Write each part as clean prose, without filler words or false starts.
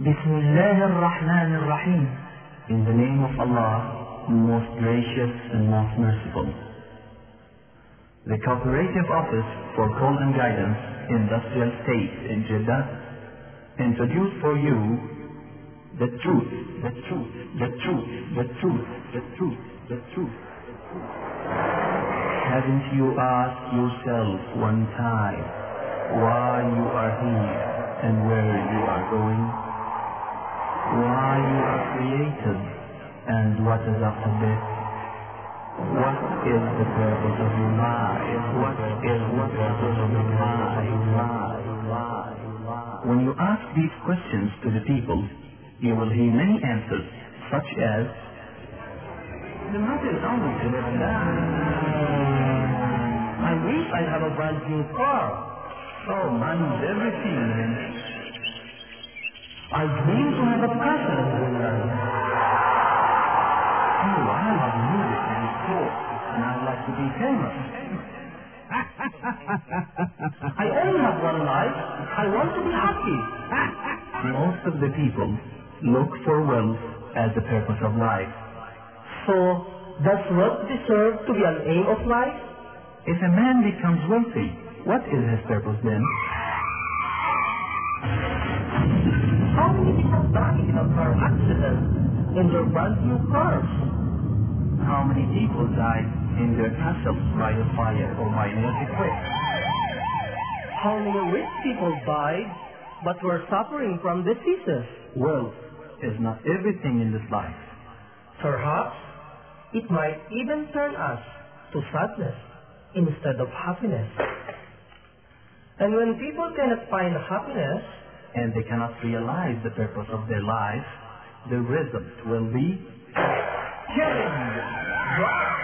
Bismillah ar-Rahman ar-Rahim. In the name of Allah, most gracious and most merciful. The Cooperative Office for Call and Guidance, Industrial State in Jeddah, introduced for you the truth, the truth, the truth, the truth, the truth, the truth. Haven't you asked yourself one time why you are here and where you are going? Why you are created and what is after death? What is the purpose of your life? What is the purpose of your life? When you ask these questions to the people, you will hear many answers, such as, the matter is only to live I wish I have a brand new car. Oh, money's everything, man. I dream to have a castle in Greenland. Oh, I love music and sports, and I'd like to be famous. I only have one life. I want to be happy. Most of the people look for wealth as the purpose of life. So, does wealth deserve to be an aim of life? If a man becomes wealthy, what is his purpose then? How many people die in a car accident in their brand new cars? How many people died in their castles by a fire or by an earthquake? How many rich people died but were suffering from diseases? Wealth is not everything in this life. Perhaps it might even turn us to sadness instead of happiness. And when people cannot find happiness, and they cannot realize the purpose of their life, the result will be killing, drugs,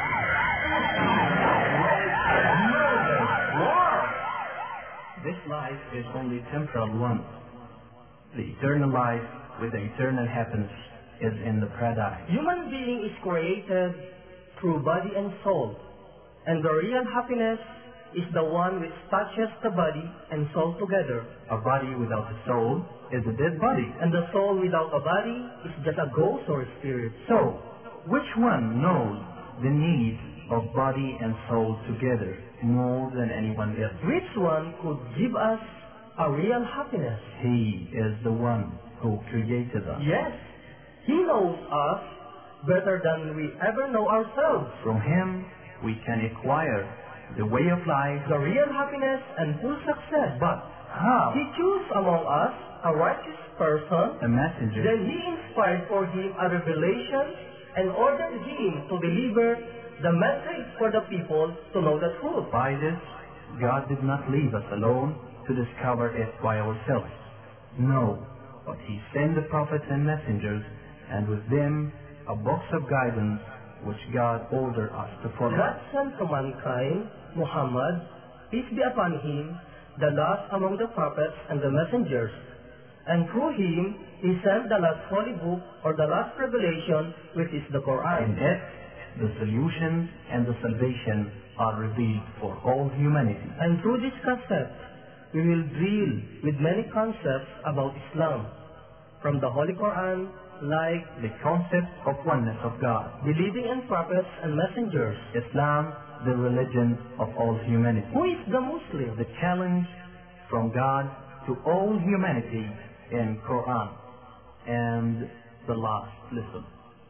murder, war. This life is only temporal one. The eternal life with the eternal happiness is in the paradise. Human being is created through body and soul, and the real happiness is the one which touches the body and soul together. A body without a soul is a dead body. And the soul without a body is just a ghost or a spirit. So, which one knows the need of body and soul together more than anyone else? Which one could give us a real happiness? He is the one who created us. Yes, He knows us better than we ever know ourselves. From Him, we can acquire the way of life, the real happiness and full success. But how? He chose among us a righteous person, a messenger. Then He inspired for him a revelation and ordered him to deliver the message for the people to know the truth. By this, God did not leave us alone to discover it by ourselves. No, but He sent the prophets and messengers, and with them a box of guidance which God ordered us to follow. God sent to mankind Muhammad, peace be upon him, the last among the prophets and the messengers. And through him, He sent the last holy book or the last revelation, which is the Quran. In it, the solution and the salvation are revealed for all humanity. And through this cassette, we will deal with many concepts about Islam, from the Holy Quran, like the concept of oneness of God, believing in prophets and messengers, Islam, the religion of all humanity. Who is the Muslim? The challenge from God to all humanity in Quran, and the last lesson.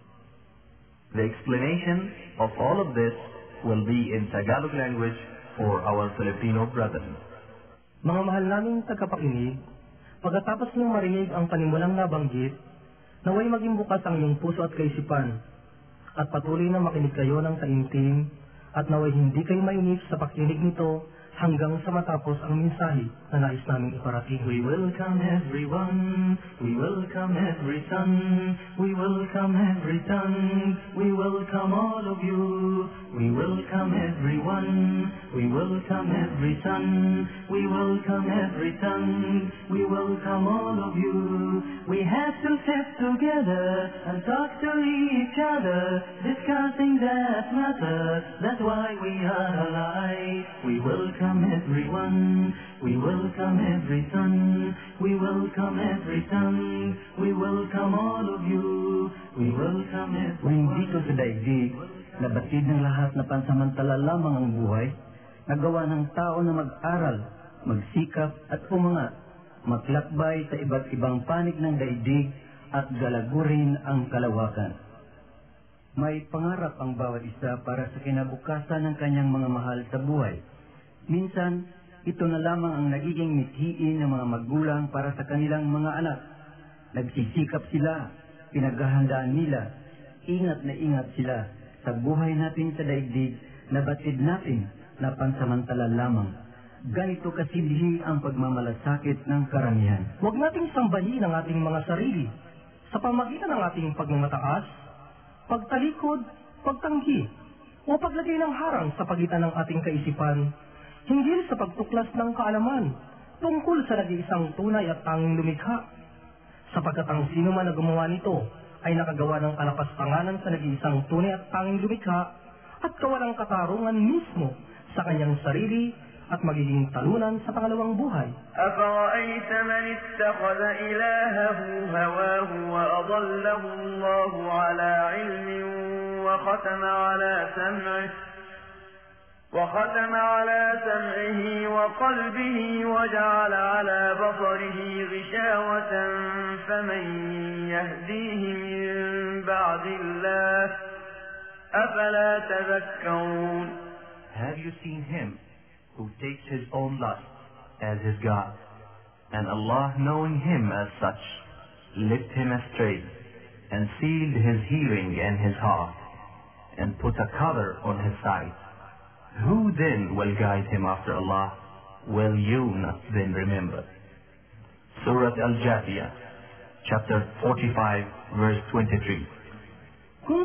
The explanation of all of this will be in Tagalog language for our Filipino brethren. Mga mahal naming tagapakinig, pagkatapos niyong marinig ang panimulang nabanggit, naway maging bukas ang iyong puso at kaisipan, at patuloy na makinig kayo ng taimtim, at naway hindi kayo mainip sa pakinig nito hanggang sa matapos ang mensahe na nais naming iparating. We welcome everyone, we welcome every son, we welcome every tongue, we welcome all of you, we welcome everyone, we welcome every son, we welcome every tongue, we welcome all of you. We have to sit together and talk to each other, discussing that matter. That's why we are alive. We welcome everyone. We welcome every son. We welcome every tongue. We welcome all of you. We welcome everyone. Dito sa daigdig, nabatid ng lahat na pansamantala lamang ang buhay, nagawa ng tao na mag-aral, magsikap at umangat, maglakbay sa iba't ibang panig ng daigdig at galagurin ang kalawakan. May pangarap ang bawat isa para sa kinabukasan ng kanyang mga mahal sa buhay. Minsan, ito na lamang ang nagiging mithiin ng mga magulang para sa kanilang mga anak. Nagsisikap sila, pinaghahandaan nila, ingat na ingat sila sa buhay natin sa daigdig na batid natin na pansamantala lamang. Ganito kasidhi ang pagmamalasakit ng karamihan. Huwag nating sambahin ang ating mga sarili sa pamagitan ng ating pagmamataas, pagtalikod, pagtanggi, o paglagay ng harang sa pagitan ng ating kaisipan, hinggil sa pagtuklas ng kaalaman tungkol sa nag-iisang tunay at tanging lumikha. Sapagkat ang sino man na gumawa nito ay nakagawa ng kalapas-pangalan sa nag-iisang tunay at tanging lumikha at kawalang katarungan mismo sa kanyang sarili at magiging talunan sa pangalawang buhay. أَفَرَأَيْتَ مَنِ اتَّخَذَ إِلَٰهَهُ هَوَاهُ وَأَضَلَّهُ اللَّهُ عَلَىٰ عِلْمٍ وختم على سمعه وقلبه وجعل على بصره غشاوة فمن يهديه من بعد الله أفلا تذكرون. Have you seen him who takes his own lust as his God, and Allah, knowing him as such, led him astray, and sealed his hearing and his heart, and put a cover on his sight? Who then will guide him after Allah? Will you not then remember? Surah Al-Jathiyah, chapter 45, verse 23. Kung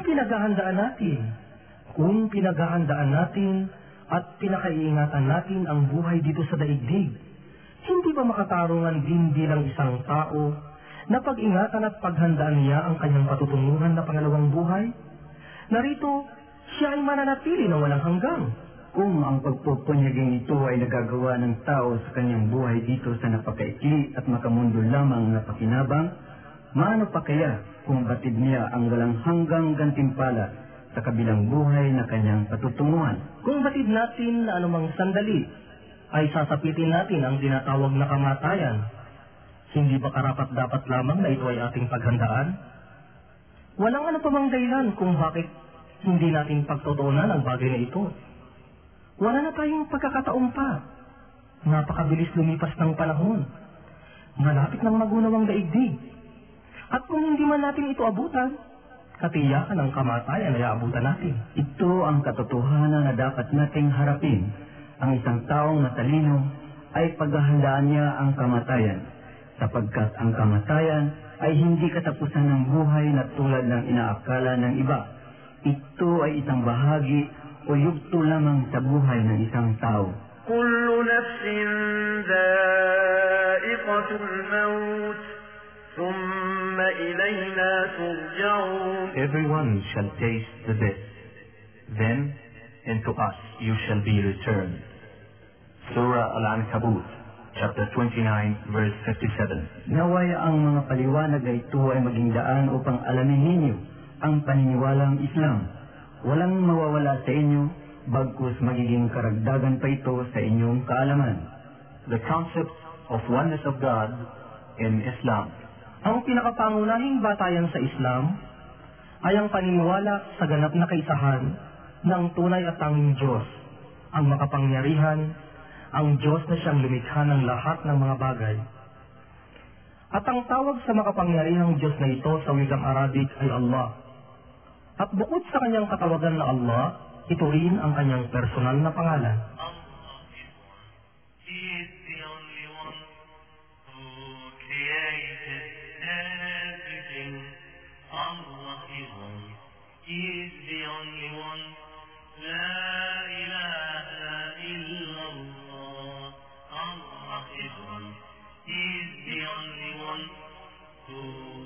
pinaghahandaan natin at pinakaiingatan natin ang buhay dito sa daigdig, hindi ba makatarungan din bilang isang tao na pag-ingatan at paghandaan niya ang kanyang patutunguhan na pangalawang buhay? Narito, siya ay mananatili na walang hanggang. Kung ang pagpupunyaging ito ay nagagawa ng tao sa kanyang buhay dito sa napakaikli at makamundo lamang na pakinabang, maano pa kaya kung batid niya ang walang hanggang gantimpala sa kabilang buhay na kanyang patutunguhan? Kung batid natin na anumang sandali ay sasapitin natin ang tinatawag na kamatayan, hindi ba karapat-dapat lamang na ito ay ating paghandaan? Walang ano pa mang dahilan kung bakit hindi natin pagtutuunan ang bagay na ito. Wala na tayong pagkakataon pa. Napakabilis lumipas ng panahon. Malapit ng magunawang daigdig. At kung hindi man natin ito abutan, katiyakan ang kamatayan ay aabutan natin. Ito ang katotohanan na dapat nating harapin. Ang isang taong matalino ay paghahandaan niya ang kamatayan, sapagkat ang kamatayan ay hindi katapusan ng buhay na tulad ng inaakala ng iba. Ito ay isang bahagi o yugto lamang sa buhay ng isang tao. كل نفس ذائقة الموت ثم إلينا ترجعون. Everyone shall taste the death, then into us you shall be returned. Surah Al-Ankabut, chapter 29, verse 57. Naway ang mga paliwanag na ito ay maging daan upang alamin ninyo ang paniniwalang Islam. Walang mawawala sa inyo, bagkus magiging karagdagan pa ito sa inyong kaalaman. The concept of oneness of God in Islam. Ang pinakapangunahing batayan sa Islam ay ang paniniwala sa ganap na kaisahan ng tunay at tanging Diyos, ang makapangyarihan, ang Diyos na siyang lumikha ng lahat ng mga bagay. At ang tawag sa makapangyarihang Diyos na ito sa wikang Arabic ay Allah. At bukod sa kanyang katawagan na Allah, ito rin ang kanyang personal na pangalan. He is the only one who created everything. Allah is one. He is the only one. La ilaha illallah. Allah is one. He is the only one who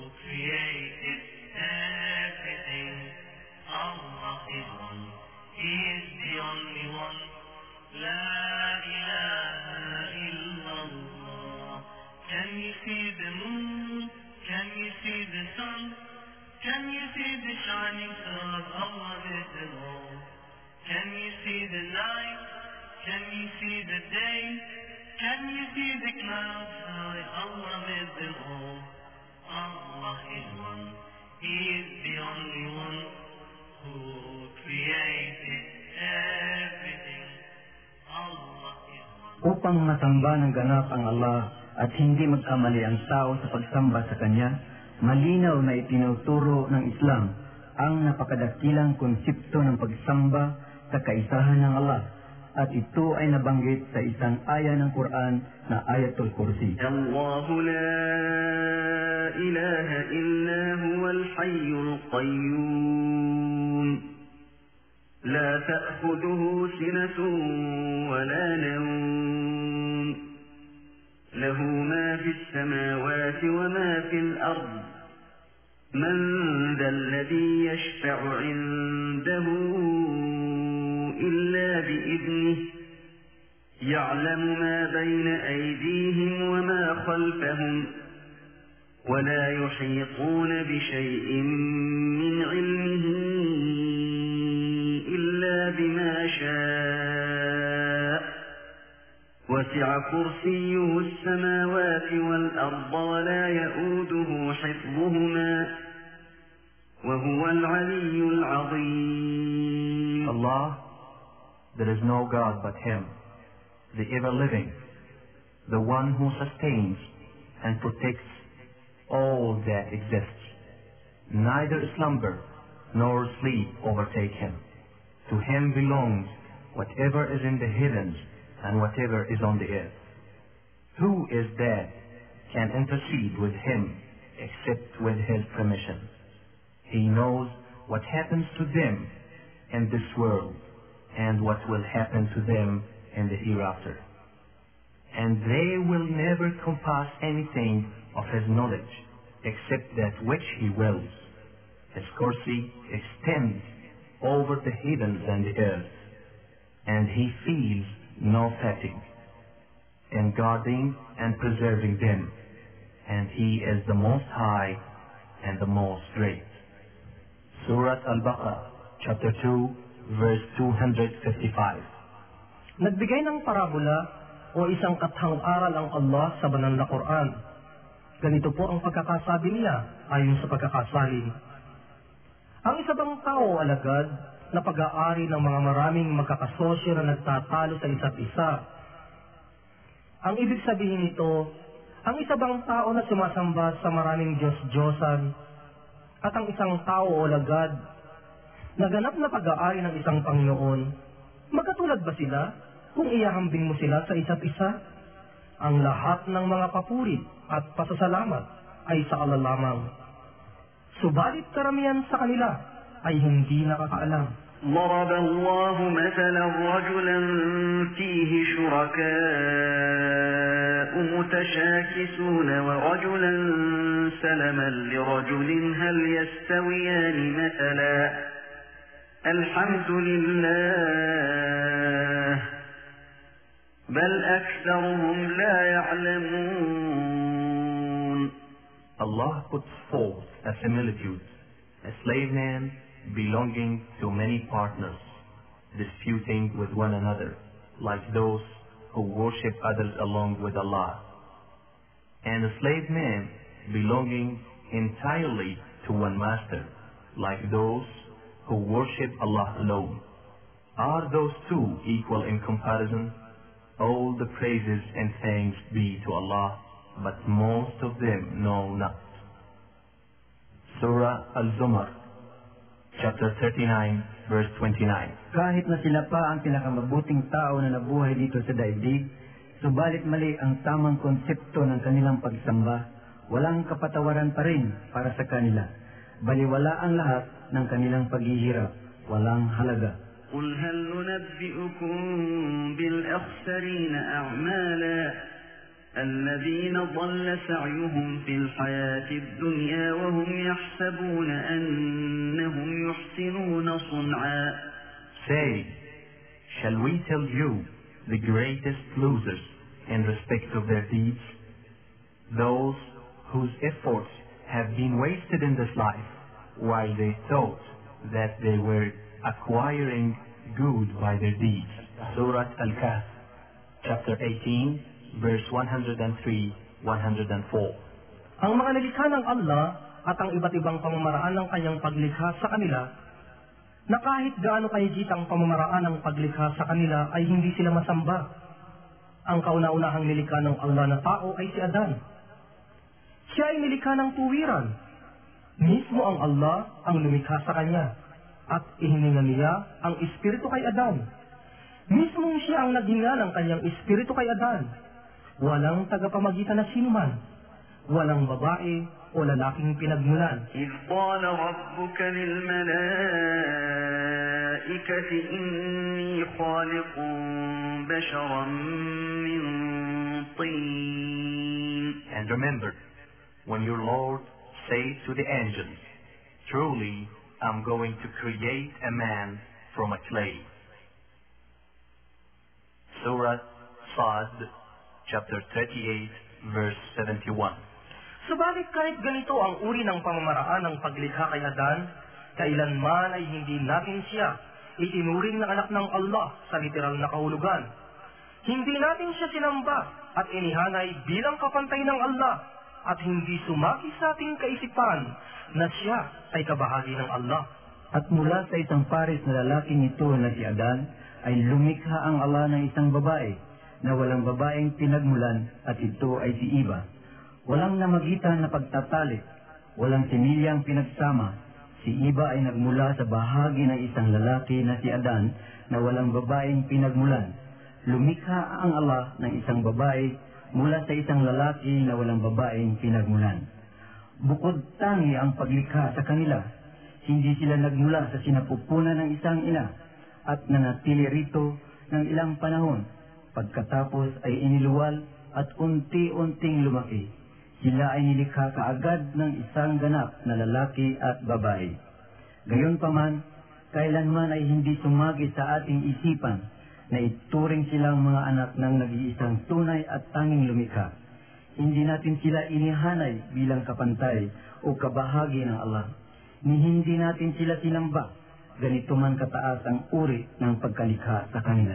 day. Can you see the clouds, how Allah made them all? Allah is one, He is the only one who created everything. Allah is one. Upang masamba ng ganap ang Allah at hindi magkamali ang tao sa pagsamba sa Kanya, malinaw na itinuturo ng Islam ang napakadakilang konsepto ng pagsamba sa kaisahan ng Allah. At ito ay nabanggit sa isang aya ng Quran na Ayatul Kursi. Allahu la ilaha illa huwal hayyul qayyum. La ta'khudhuhu sinatun wa la nawm. Lahu ma fis samawati wa ma fil ard. Man dhal ladhi yashfa'u 'indahu إلا بإذنه يعلم ما بين أيديهم وما خلفهم ولا يحيطون بشيء من علمه إلا بما شاء وسع كرسيه السماوات والأرض ولا يؤوده حفظهما وهو العلي العظيم. Allah, there is no God but Him, the ever-living, the one who sustains and protects all that exists. Neither slumber nor sleep overtake Him. To Him belongs whatever is in the heavens and whatever is on the earth. Who is that can intercede with Him except with His permission? He knows what happens to them in this world and what will happen to them in the hereafter. And they will never compass anything of His knowledge except that which He wills. His kursi extends over the heavens and the earth, and He feels no fatigue in guarding and preserving them, and He is the Most High and the Most Great. Surah Al-Baqarah, chapter 2, verse 255. Nagbigay ng parabola o isang kathang aral ang Allah sa banal na Quran. Ganito po ang pagkakasabi niya ayon sa pagkakasalin. Ang isa bang tao o alagad na pag-aari ng mga maraming magkakasosyo na nagtatalo sa isa't isa? Ang ibig sabihin nito, ang isa bang tao na sumasamba sa maraming Diyos-Diyosan at ang isang tao o alagad naganap na pag-aari ng isang Panginoon, magkatulad ba sila kung ihahambing mo sila sa isa't isa? Ang lahat ng mga papuri at pasasalamat ay sa Allah lamang. Subalit karamihan sa kanila ay hindi nakakaalam. ضرب الله مثلا رجلا فيه شركاء متشاكسون ورجلا سلما لرجل هل يستويان مثلا الحمد لله بل أكثرهم لا يعلمون. Allah puts forth a similitude, a slave man belonging to many partners, disputing with one another, like those who worship others along with Allah, and a slave man belonging entirely to one master, like those who worship Allah alone. Are those two equal in comparison? All the praises and thanks be to Allah, but most of them know not. Surah Al-Zumar, chapter 39, verse 29. Kahit na sila pa ang pinakamabuting tao na nabuhay dito sa daigdig, subalit mali ang tamang konsepto ng kanilang pagsamba, walang kapatawaran pa rin para sa kanila. Baliwala ang lahat ng kanilang paghihirap, walang halaga. قل هل ننبئكم بالأخسرين أعمالا الذين ضل سعيهم في الحياة الدنيا وهم يحسبون أنهم يحسنون صنعا. Say, shall we tell you the greatest losers in respect of their deeds? Those whose efforts have been wasted in this life, while they thought that they were acquiring good by their deeds. Surah Al-Kahf, chapter 18, verse 103-104. Ang mga nilikha ng Allah at ang iba't ibang pamamaraan ng kanyang paglikha sa kanila, na kahit gaano kahigit ang pamamaraan ng paglikha sa kanila ay hindi sila masamba. Ang kauna-unahang nilikha ng Allah na tao ay si Adan. Siya ay nilikha ng tuwiran. Mismo ang Allah ang lumikha sa kanya at ihininga niya ang espiritu kay Adan. Mismo siya ang naghinga ng kanyang espiritu kay Adan. Walang tagapamagitan na sinuman. Walang babae o lalaking pinagmulan. إذ قال ربك للملائكة إني خالق بشرا من طين. And remember, when your Lord says to the angels, truly I'm going to create a man from a clay. Surah Sad, chapter 38, verse 71. Subalit kahit ganito ang uri ng pamamaraan ng paglikha kay Adan, kailanman ay hindi natin siya itinuring na anak ng Allah sa literal na kahulugan. Hindi natin siya sinamba at inihanay bilang kapantay ng Allah at hindi sumaki sa ating kaisipan na siya ay kabahagi ng Allah. At mula sa isang pares na lalaking ito na si Adan, ay lumikha ang Allah ng isang babae na walang babaeng pinagmulan at ito ay si Iba. Walang namagitan na pagtatalik, walang similyang pinagsama. Si Iba ay nagmula sa bahagi ng isang lalaki na si Adan na walang babaeng pinagmulan. Lumikha ang Allah ng isang babae mula sa isang lalaki na walang babaeng pinagmulan. Bukod tangi ang paglikha sa kanila, hindi sila nagmula sa sinapupunan ng isang ina at nanatili rito ng ilang panahon. Pagkatapos ay iniluwal at unti-unting lumaki. Sila ay nilikha kaagad ng isang ganap na lalaki at babae. Gayunpaman, kailanman ay hindi sumagi sa ating isipan na ituring silang mga anak ng nag-iisang tunay at tanging lumikha. Hindi natin sila inihanay bilang kapantay o kabahagi ng Allah. Ni hindi natin sila sinamba. Ganito man kataas ang uri ng pagkalikha sa kanila.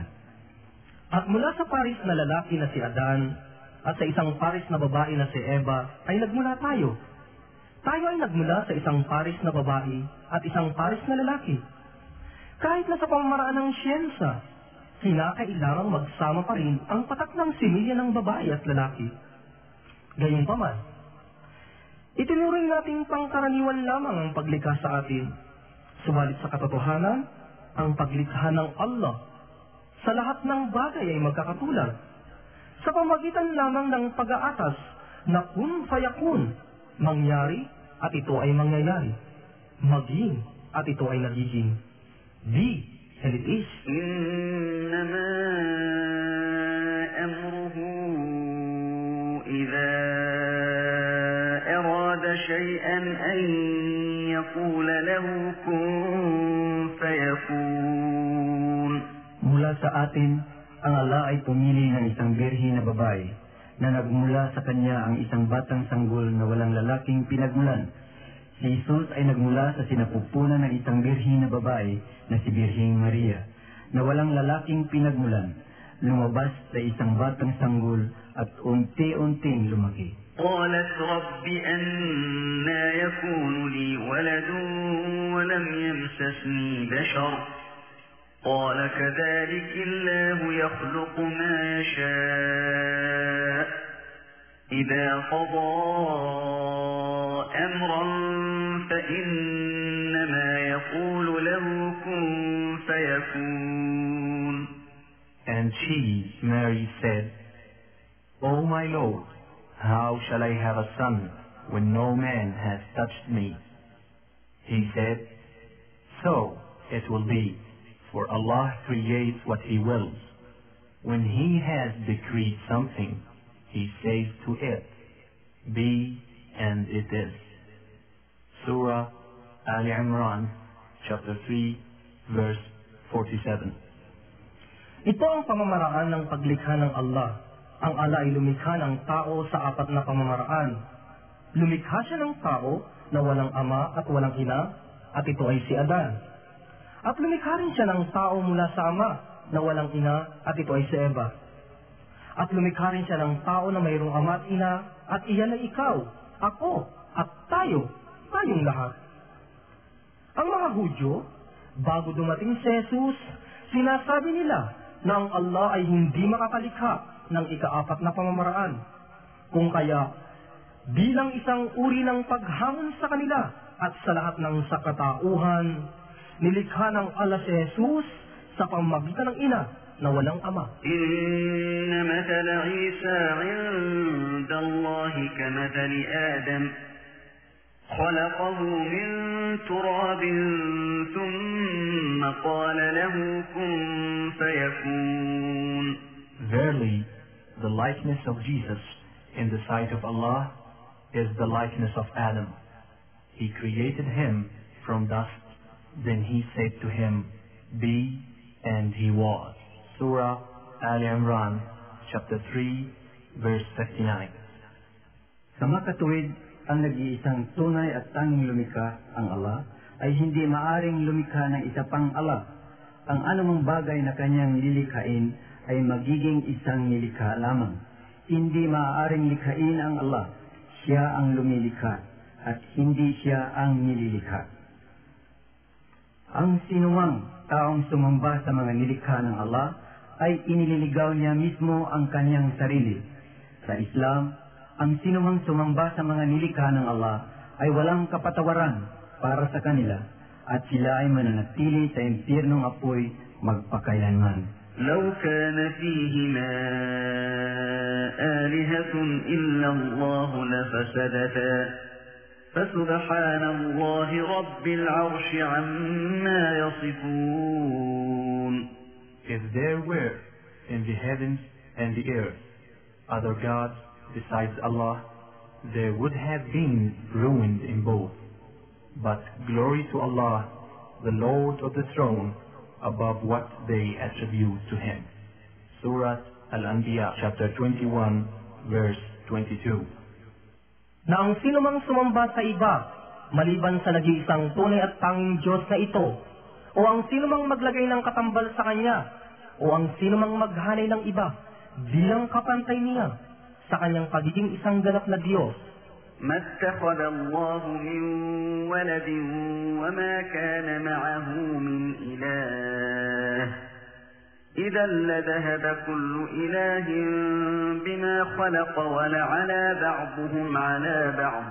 At mula sa paris na lalaki na si Adan at sa isang paris na babae na si Eva ay nagmula tayo. Tayo ay nagmula sa isang paris na babae at isang paris na lalaki. Kahit na sa pamamaraan ng siyensa, kinakailangang magsama pa rin ang patak ng similya ng babae at lalaki. Gayunpaman, itinuring nating pangkaraniwan lamang ang paglikha sa atin. Subalit sa katotohanan, ang paglikha ng Allah sa lahat ng bagay ay magkakatulad. Sa pamagitan lamang ng pag-aatas na kun fayakun, mangyari at ito ay mangyayari. Maging at ito ay nagiging. Be and it is. إنما أمره إذا أراد شيئا أن يقول له كن فيكون. Mula sa atin, ang Allah ay pumili ng isang birhen na babae na nagmula sa kanya ang isang batang sanggol na walang lalaking pinagmulan. Si Jesus ay nagmula sa sinapupunan ng isang birhen na babae na si Birheng Maria na walang lalaking pinagmulan. Lumabas sa isang batang sanggol at unti-unting lumaki. قالت رب أنى يكون لي ولد ولم يمسسني بشر قال كذلك الله يخلق ما يشاء إذا قضى أمرا فإنما يقول له كن فيكون. And she, Mary, said, O my Lord, how shall I have a son when no man has touched me? He said, So it will be, for Allah creates what He wills. When He has decreed something, He says to it, Be, and it is. Surah Ali Imran, chapter 3, verse 47. Ito ang pamamaraan ng paglikha ng Allah. Ang Allah ay lumikha ng tao sa apat na pamamaraan. Lumikha siya ng tao na walang ama at walang ina, at ito ay si Adan. At lumikha rin siya ng tao mula sa ama na walang ina, at ito ay si Eva. At lumikha rin siya ng tao na mayroong ama at ina, at iyan ay ikaw, ako, at tayong lahat. Ang mga Hudyo, bago dumating si Jesus, sinasabi nila na ang Allah ay hindi makakalikha ng ika-4 na pamamaraan. Kung kaya, bilang isang uri ng paghamon sa kanila at sa lahat ng sakatauhan, nilikha ng Allah si Jesus sa pamamagitan ng ina na walang ama. Inna mathala Isa 'inda Allah kamathali Adam. خلقه من تراب ثم قال له كن فيكون. Verily, the likeness of Jesus in the sight of Allah is the likeness of Adam. He created him from dust, then he said to him, Be, and he was. Surah Al-Imran, chapter 3, verse 59. Sa makatuwid, ang nag-iisang tunay at tanging lumikha, ang Allah, ay hindi maaring lumikha ng isa pang Allah. Ang anumang bagay na kanyang lilikhain ay magiging isang nilikha lamang. Hindi maaaring likhain ang Allah. Siya ang lumilikha at hindi siya ang nililikha. Ang sinumang taong sumamba sa mga nilikha ng Allah ay inililigaw niya mismo ang kanyang sarili. Sa Islam, ang sinumang sumamba sa mga nilikha ng Allah ay walang kapatawaran para sa kanila at sila ay mananatili sa impyernong apoy magpakailanman. لو كان فيهما آلهة إلا الله لفسدتا فسبحان الله رب العرش عما يصفون. If there were in the heavens and the earth other gods besides Allah, there would have been ruined in both. But glory to Allah, the Lord of the throne, above what they attribute to Him. Surah Al-Anbiya, chapter 21, verse 22. Na ang sinumang sumamba sa iba, maliban sa nag-iisang tunay at tanging Diyos na ito, o ang sinumang maglagay ng katambal sa Kanya, o ang sinumang maghanay ng iba, bilang kapantay niya, sa kanyang pagiging isang ganap na Diyos. ما اتخذ الله من ولد وما كان معه من إله إذا لذهب كل إله بما خلق ولعلى بعضهم على بعض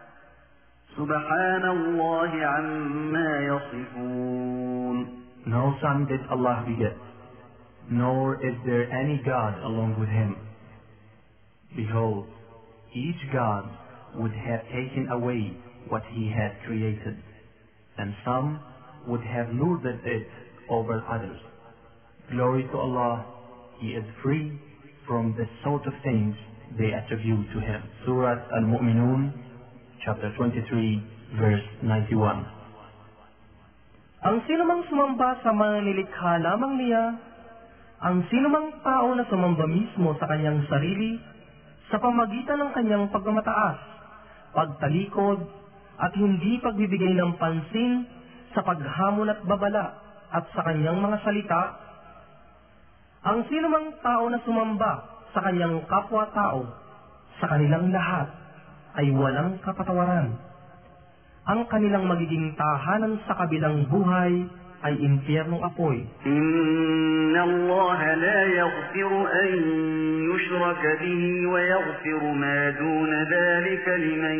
سبحان الله عما يصفون. No son did Allah beget, nor is there any God along with Him. Behold, each God would have taken away what He had created, and some would have lorded it over others. Glory to Allah, He is free from the sort of things they attribute to Him. Surah Al-Mu'minun, chapter 23, verse 91. Ang sinumang sumamba sa mga nilikha lamang niya, ang sinumang tao na sumamba mismo sa kanyang sarili, sa pamagitan ng kanyang pagmamataas, pagtalikod, at hindi pagbibigay ng pansin sa paghamon at babala at sa kanyang mga salita, ang sinumang tao na sumamba sa kanyang kapwa-tao, sa kanilang lahat, ay walang kapatawaran. Ang kanilang magiging tahanan sa kabilang buhay ay impyernong apoy. Inna Allah la yaghfiru an yushraka bihi wa yaghfiru ma duna dhalika liman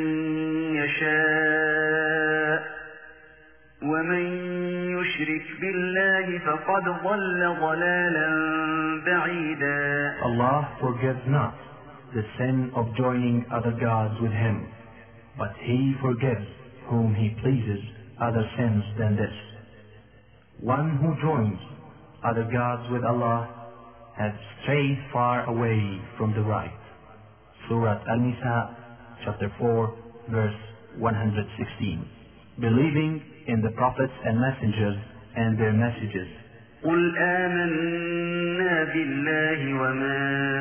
yasha' wa man yushrik billahi faqad dhalla dhalalan ba'ida. Allah forgives not the sin of joining other gods with Him, but He forgives whom He pleases other sins than this. One who joins other gods with Allah has strayed far away from the right. Surah Al-Nisa, chapter 4, verse 116. Believing in the prophets and messengers and their messages. قل آمنا بالله وما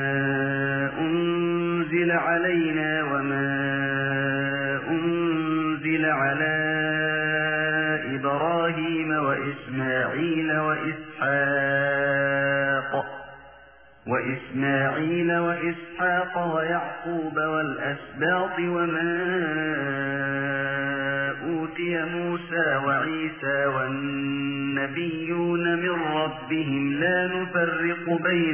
أنزل علينا وما أنزل على إبراهيم وإسماعيل وإسحاق وإسماعيل وإسحاق ويعقوب والأسباط وما أوتي موسى وعيسى والنبيون من ربهم لا نفرق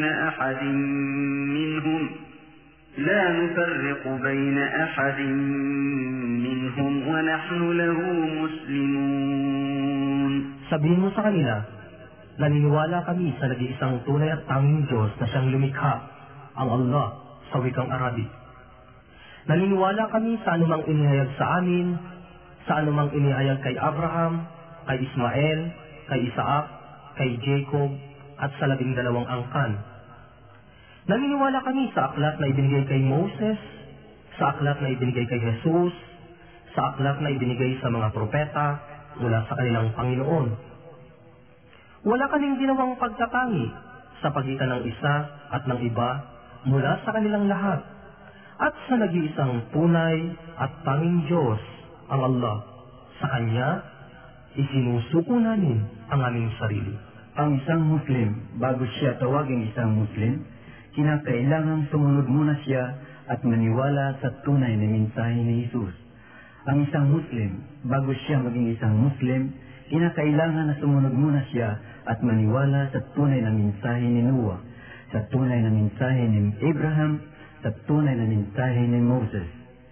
بين أحد منهم ونحن له مسلمون. Sabihin mo sa kanila, naniniwala kami sa nag-iisang tunay at tanging Diyos na siyang lumikha, ang Allah, sa wikang Arabic. Naniniwala kami sa anumang inihayag sa amin, sa anumang inihayag kay Abraham, kay Ismael, kay Isaac, kay Jacob, at sa 12 angkan. Naniniwala kami sa aklat na ibinigay kay Moses, sa aklat na ibinigay kay Jesus, sa aklat na ibinigay sa mga propeta mula sa kanilang Panginoon. Wala kaming ginawang pagtatangi sa pagitan ng isa at ng iba mula sa kanilang lahat, at sa nag-iisang tunay at tanging Diyos, ang Allah. Sa Kanya, isinusuko namin ang aming sarili. Ang isang Muslim, bago siya tawaging isang Muslim, kinakailangang sumunod muna siya at maniwala sa tunay na mensahe ni Jesus. Ang isang Muslim, bago siya maging isang Muslim, kinakailangan na sumunod muna siya at maniwala sa tunay na mensahe ni Noah, sa tunay na mensahe ni Abraham, sa tunay na mensahe ni Moses.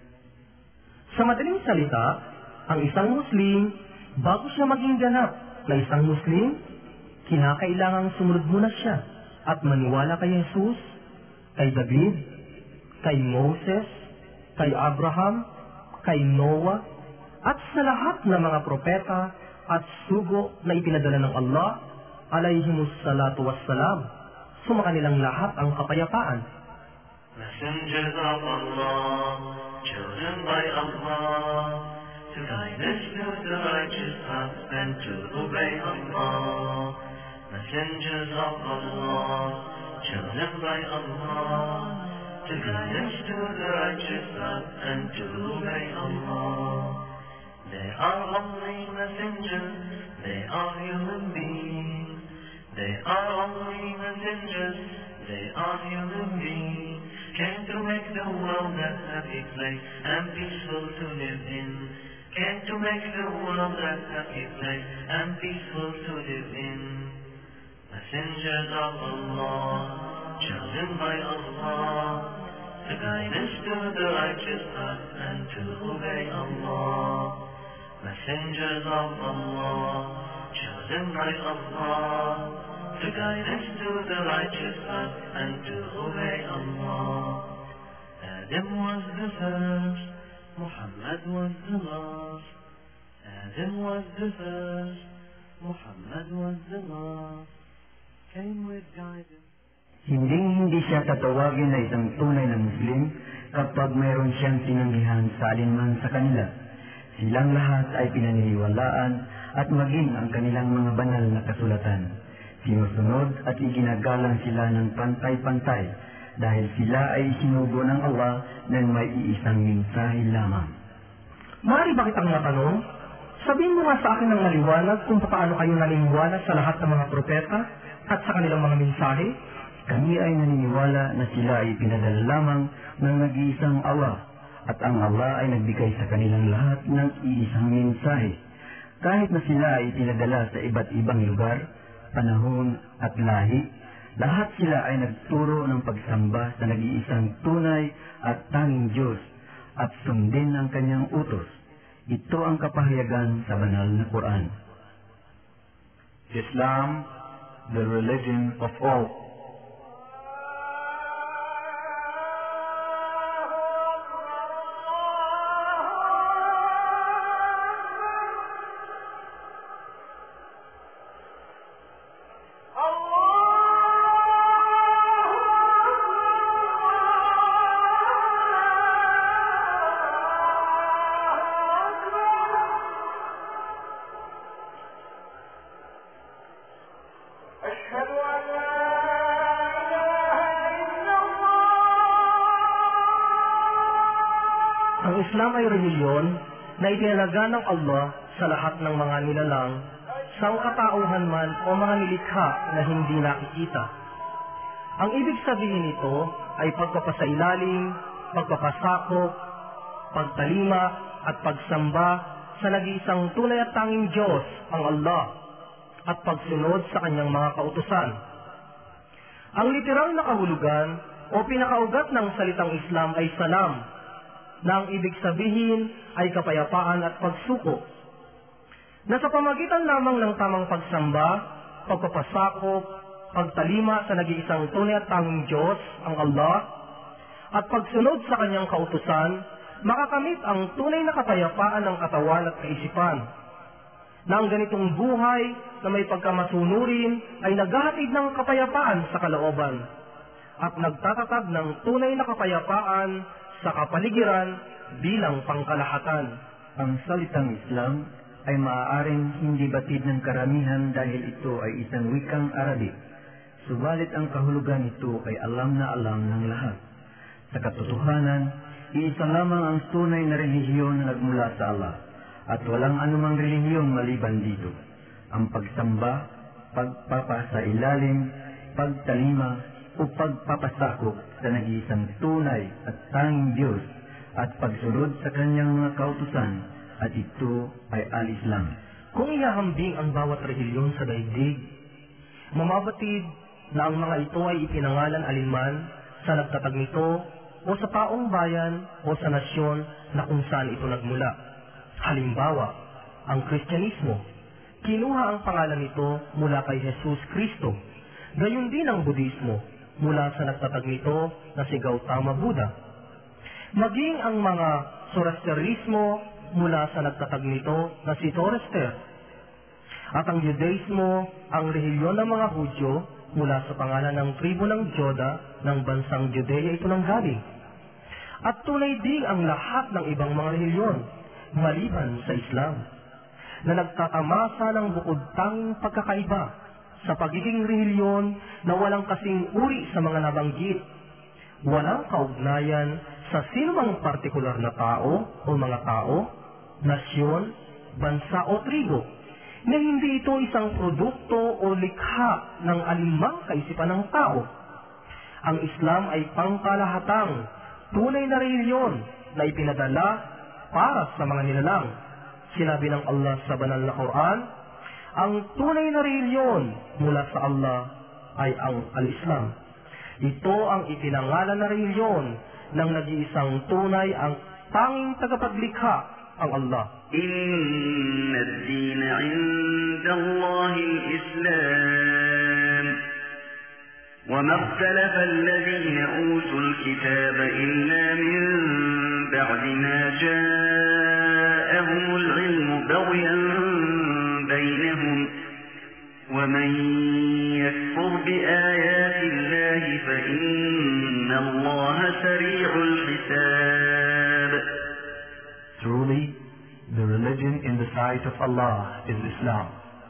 Sa madaling salita, ang isang Muslim, bago siya maging ganap na isang Muslim, kinakailangang sumunod muna siya at maniwala kay Jesus, kay David, kay Moses, kay Abraham, kay Noah, at sa lahat ng mga propeta at sugo na ipinadala ng Allah, alayhimus salatu wassalam, sumakanilang lahat ang kapayapaan. Messengers of Allah, chosen by Allah, to guide us to the righteous path and to obey Allah. Messengers of Allah, chosen by Allah, to guide us to the righteous path and to obey Allah. They are only messengers, they are human beings. They are only messengers, they are human beings. Came to make the world a happy place and peaceful to live in. Came to make the world a happy place and peaceful to live in. Messengers of Allah, chosen by Allah, to guide us to the righteous path and to obey Allah. Messengers of Allah, chosen by Allah, to guide us to the righteous path and to obey Allah. Adam was the first, Muhammad was the last. Adam was the first, Muhammad was the last. Came with guidance. Hindi siya tatawagin na isang tunay na Muslim kapag mayroon siyang tinanggihan sa alinman sa kanila. Silang lahat ay pinaniniwalaan at maging ang kanilang mga banal na kasulatan. Sinusunod at iginagalang sila ng pantay-pantay dahil sila ay sinugo ng Allah ng may iisang mensahe lamang. Maaari ba kitang matanong? Sabihin mo nga sa akin ng maliwanag kung paano kayo naniniwala sa lahat ng mga propeta at sa kanilang mga mensahe? Kami ay naniniwala na sila ay pinadala lamang ng nag-iisang Allah at ang Allah ay nagbigay sa kanilang lahat ng iisang mensahe. Kahit na sila ay pinadala sa iba't ibang lugar, panahon at lahi, lahat sila ay nagturo ng pagsamba sa nag-iisang tunay at tanging Diyos at sundin ang kanyang utos. Ito ang kapahayagan sa banal na Quran. Islam, the religion of all. Ang Islam ay reliyon na itinalaga ng Allah sa lahat ng mga nilalang, sangkatauhan man o mga nilikha na hindi nakikita. Ang ibig sabihin nito ay pagpapasailalim, pagpapasakop, pagtalima at pagsamba sa nag-iisang tunay at tanging Diyos, ang Allah, at pagsunod sa kanyang mga kautusan. Ang literal na kahulugan o pinakaugat ng salitang Islam ay salam, na ang ibig sabihin ay kapayapaan at pagsuko, na sa pamagitan lamang ng tamang pagsamba, pagpapasakop, pagtalima sa nag-iisang tunay at tanging Diyos, ang Allah, at pagsunod sa kanyang kautusan, makakamit ang tunay na kapayapaan ng katawan at kaisipan, na ang ganitong buhay na may pagkamasunurin ay naghahatid ng kapayapaan sa kalooban at nagtatatag ng tunay na kapayapaan sa kapaligiran bilang pangkalahatan. Ang salitang Islam ay maaaring hindi batid ng karamihan dahil ito ay isang wikang Arabic. Subalit ang kahulugan nito ay alam na alam ng lahat. Sa katotohanan, iisa lamang ang tunay na relihiyon na nagmula sa Allah at walang anumang relihiyong maliban dito. Ang pagsamba, pagpapasailalim, pagtalima o pagpapasakop sa nag-iisang tunay at tanging Diyos at pagsunod sa kanyang mga kautusan, at ito ay al-Islam. Kung ihahambing ang bawat relihiyon sa daigdig, mamabatid na ang mga ito ay ipinangalan alinman sa nagtatag nito o sa taong bayan o sa nasyon na kung saan ito nagmula. Halimbawa, ang Kristyanismo, kinuha ang pangalan nito mula kay Jesus Kristo. Gayon din ang Budismo, mula sa nagtatag nito na si Gautama Buddha. Maging ang mga Zoroastrianismo mula sa nagtatag nito na si Zoroaster. At ang Judaismo, ang relihiyon ng mga Hudyo, mula sa pangalan ng tribo ng Joda ng bansang Judea ito nanggaling. At tunay din ang lahat ng ibang mga relihiyon, maliban sa Islam, na nagtatamasa ng bukod tanging pagkakaiba sa pagiging relihiyon na walang kasing uri sa mga nabanggit, walang kaugnayan sa sinumang partikular na tao o mga tao, nasyon, bansa o tribo, na hindi ito isang produkto o likha ng alinmang kaisipan ng tao. Ang Islam ay pangkalahatang, tunay na relihiyon na ipinadala para sa mga nilalang. Sinabi ng Allah sa banal na Quran, ang tunay na relihiyon mula sa Allah ay ang al-Islam. Ito ang ipinangalan na relihiyon ng nag-iisang tunay ang tanging tagapaglikha, ang Allah. Inna ad-din 'inda Allahi al-Islam. وما اختلف الذين أوتوا الكتاب إلا من بعد ما جاءهم العلم بغيا بينهم ومن يكفر بآيات الله فإن الله سريع الحساب. Truly, the religion in the sight of Allah is Islam.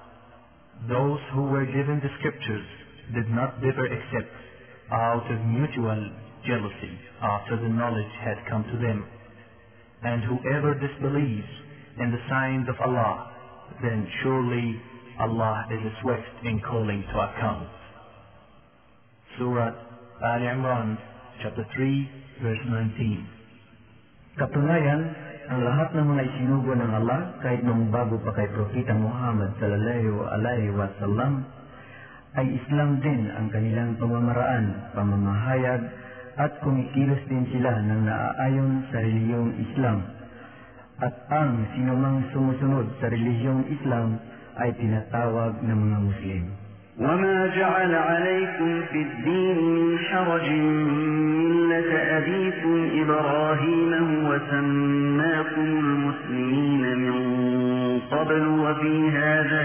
Those who were given the scriptures did not differ except out of mutual jealousy after the knowledge had come to them. And whoever disbelieves in the signs of Allah, then surely Allah is swift in calling to account. Surah Al-Imran, chapter 3, verse 19. Katunayan, ang lahat ng mga isinugo ng Allah, kahit nung bago pa kay Propeta Muhammad sallallahu alaihi wasallam, ay Islam din ang kanilang pamamaraan, pamamahayag, at kumikilos din sila ng naaayon sa relihiyong Islam. At ang sinumang sumusunod sa relihiyong Islam ay tinatawag ng mga Muslim. وما جعل عليكم في الدين من حرج ملة أبيكم إبراهيم هو سماكم المسلمين من قبل وفي هذا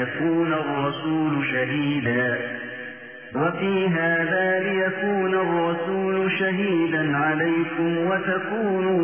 ليكون الرسول شهيدا عليكم وتكونوا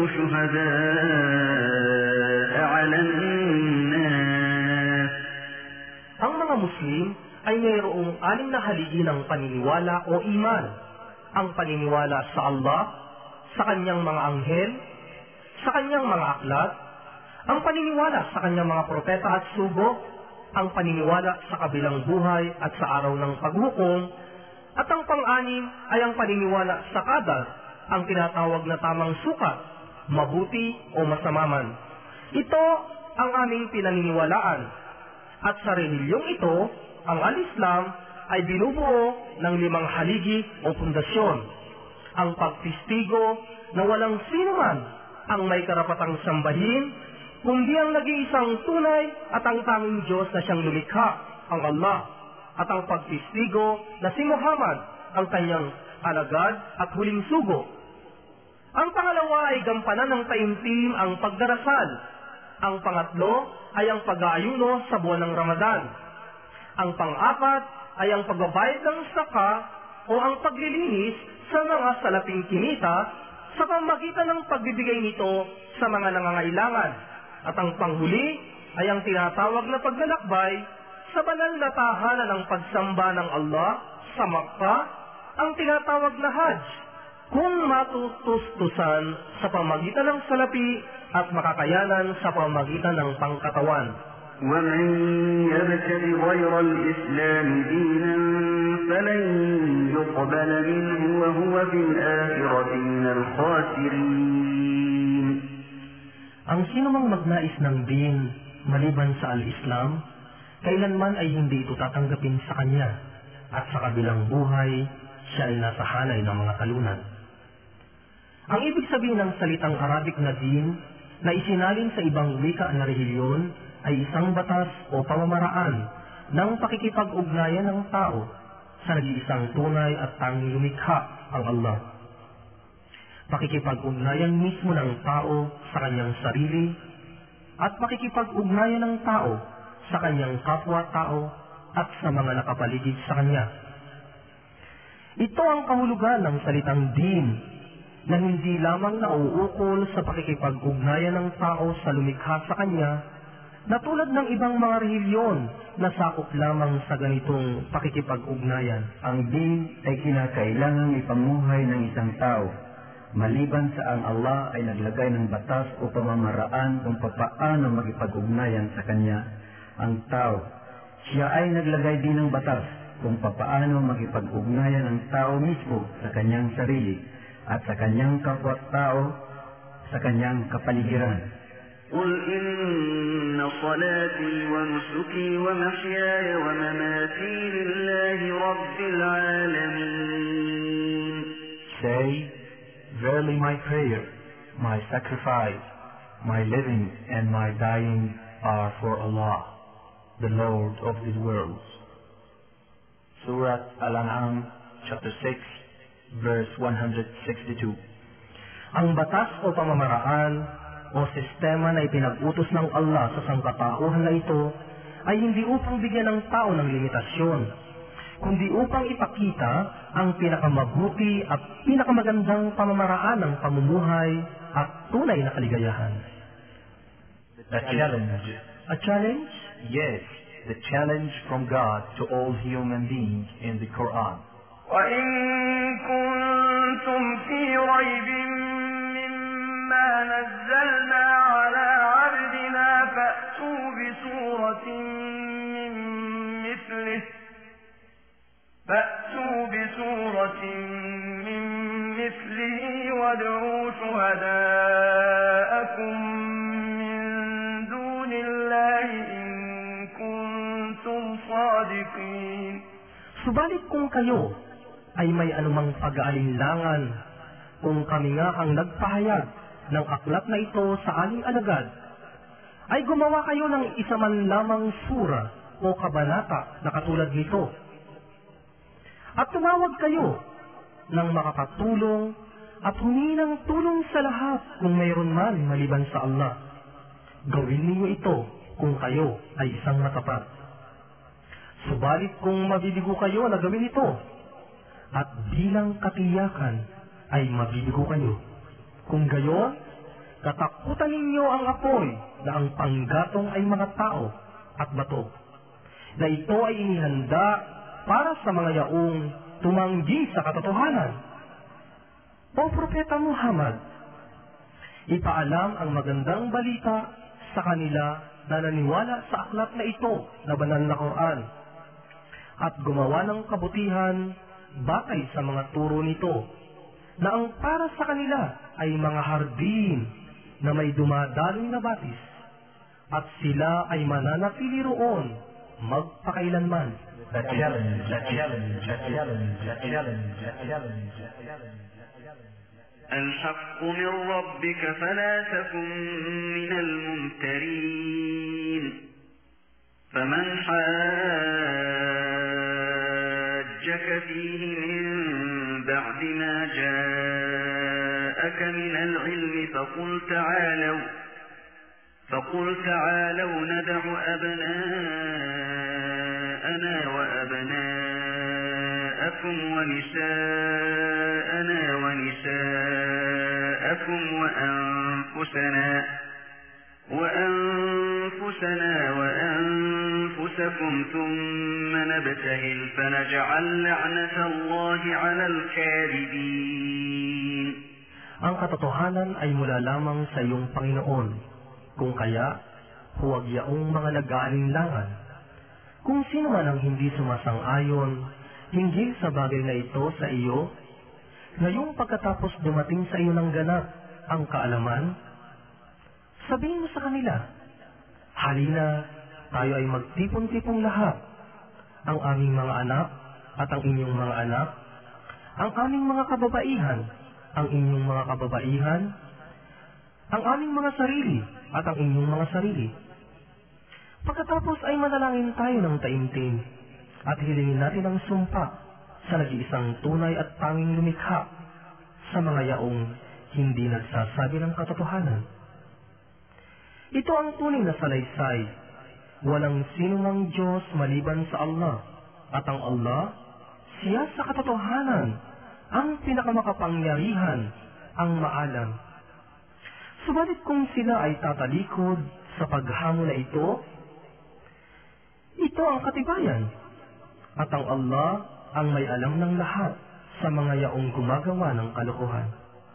شهداء على الناس. Ang mga Muslim ay mayroong anim na haligi ng paniniwala o iman. Ang paniniwala sa Allah, sa kanyang mga anghel, sa kanyang mga aklat, ang paniniwala sa kanyang mga propeta at sugo, ang paniniwala sa kabilang buhay at sa araw ng paghukom, At ang pang-anim ay ang paniniwala sa qadar, ang tinatawag na tamang sukat, mabuti o masama man. Ito ang aming pinaniniwalaan. At sa reliyong ito, ang al-Islam ay binubuo ng 5 haligi o pundasyon. Ang pagtistigo na walang sino man ang may karapatang sambahin, kundi ang nag-iisang tunay at ang tanging Diyos na siyang lumikha, ang Allah, at ang pagtistigo na si Muhammad ang kanyang alagad at huling sugo. Ang pangalawa ay gampanan ng taimtim ang pagdarasal. Ang pangatlo ay ang pag-aayuno sa buwan ng Ramadan. Ang pang-apat ay ang pagbabayad ng saka o ang paglilinis sa mga salaping kinita sa pamamagitan ng pagbibigay nito sa mga nangangailangan. At ang panghuli ay ang tinatawag na paglalakbay sa banal na tahanan ng pagsamba ng Allah sa Makkah, ang tinatawag na Hajj, kung matutustusan sa pamamagitan ng salapi at makakayanan sa pamamagitan ng pangkatawan. وَمَنْ يَبْتَغِ غَيْرَ الْإِسْلَامِ دِينًا فَلَنْ يُقْبَلَ مِنْهُ وَهُوَ فِي الْآخِرَةِ مِنَ الْخَاسِرِينَ. Ang sinumang magnais ng din maliban sa al-Islam, kailanman ay hindi ito tatanggapin sa kanya, at sa kabilang buhay, siya ay nasa hanay ng mga talunan. Ang ibig sabihin ng salitang Arabic na din na isinalin sa ibang wika na relihiyon ay isang batas o pamamaraan ng pakikipag-ugnayan ng tao sa nag-iisang tunay at tanging lumikha, ang Allah. Pakikipag-ugnayan mismo ng tao sa kanyang sarili at pakikipag-ugnayan ng tao sa kanyang kapwa-tao at sa mga nakapaligid sa kanya. Ito ang kahulugan ng salitang din na hindi lamang nauukol sa pakikipag-ugnayan ng tao sa lumikha sa kanya na tulad ng ibang mga relihiyon na sakop lamang sa ganitong pakikipag-ugnayan. Ang din ay kinakailangang ipamuhay ng isang tao, maliban sa ang Allah ay naglagay ng batas o pamamaraan kung papaano magipag-ugnayan sa kanya ang tao. Siya ay naglagay din ng batas kung papaano magipag-ugnayan ang tao mismo sa kanyang sarili at sa kanyang kapwa-tao sa kanyang kapaligiran. قُلْ إِنَّ صَلَاتِي وَنُسُكِي وَمَحْيَايَ وَمَمَاتِي لِلَّهِ رَبِّ الْعَالَمِينَ. Say, verily my prayer, my sacrifice, my living and my dying are for Allah, the Lord of the worlds. Surah Al-An'am, chapter 6, verse 162. Ang batas o pamamaraan o sistema na ipinag-utos ng Allah sa sangkatauhan na ito ay hindi upang bigyan ng tao ng limitasyon, kundi upang ipakita ang pinakamabuti at pinakamagandang pamamaraan ng pamumuhay at tunay na kaligayahan. A challenge. A challenge? Yes, the challenge from God to all human beings in the Quran. وَإِن كُنتُمْ فِي رَيْبٍ مِّمَّا نَزَّلْنَا عَلَى عَبْدِنَا فَأْتُوا بِسُورَةٍ مِّن مِّثْلِهِ وَادْعُوا شُهَدَاءَكُم مِّن دُونِ اللَّهِ إِن كُنتُمْ صَادِقِينَ. Subalit kung kayo ay may anumang pag-aalinlangan, kung kami nga ang nagpahayag ng aklat na ito sa aling alagad, ay gumawa kayo ng isa man lamang sura o kabanata na katulad nito. At tumawag kayo ng makakatulong at humingi ng tulong sa lahat kung mayroon man maliban sa Allah. Gawin niyo ito kung kayo ay isang matapat. Subalit kung mabibigo kayo na gawin ito, at bilang katiyakan ay mabibigo kayo. Kung gayon, katakutan ninyo ang apoy na ang panggatong ay mga tao at bato, na ito ay inihanda para sa mga yaong tumanggi sa katotohanan. O Propeta Muhammad, ipaalam ang magandang balita sa kanila na naniwala sa aklat na ito na banal na Quran, at gumawa ng kabutihan batay sa mga turo nito, na ang para sa kanila ay mga hardin na may dumadaloy na batis, at sila ay mananatili roon magpakailanman. The challenge, the challenge, the challenge, the challenge, the challenge, the challenge. الحق من ربك فلا تكن من الممترين فمن حاجك فيه من بعد ما جاءك من العلم فقل تعالوا ندع أبناءنا وأبناءكم ونساءنا ونساءكم وأنفسنا وأنفسكم ثم نبتهل فنجعل لعنة الله على الكاذبين. Ang katotohanan ay mula lamang sa iyong Panginoon, kung kaya huwag yaong mga nag-aalinlangan. Kung sino man ang hindi sumasang-ayon hinggil sa bagay na ito sa iyo, ngayong pagkatapos dumating sa iyo ng ganap ang kaalaman, sabihin mo sa kanila, halina, tayo ay magtipon-tipong lahat, ang aming mga anak at ang inyong mga anak, ang aming mga kababaihan, ang inyong mga kababaihan, ang aming mga sarili at ang inyong mga sarili. Pagkatapos ay manalangin tayo ng taimtim at hilingin natin ang sumpa sa nag-iisang tunay at tanging lumikha sa mga yaong hindi nagsasabi ng katotohanan. Ito ang tunay na salaysay. Walang sinumang Diyos maliban sa Allah, at ang Allah, siya sa katotohanan, ang pinakamakapangyarihan, ang maalam. Subalit kung sila ay tatalikod sa paghamon na ito ang katibayan, at ang Allah ang may alam ng lahat sa mga yaong gumagawa ng kalokohan.